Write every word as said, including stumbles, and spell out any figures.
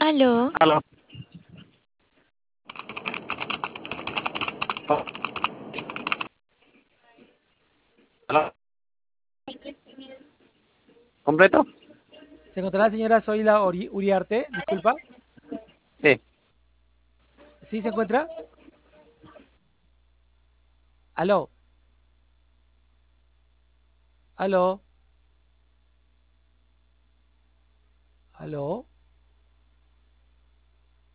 Aló, Aló. Aló. ¿Completo? ¿Se encontrará la señora Zoila Uri- Uriarte? Disculpa. Sí. ¿Sí se encuentra? Aló, aló, aló.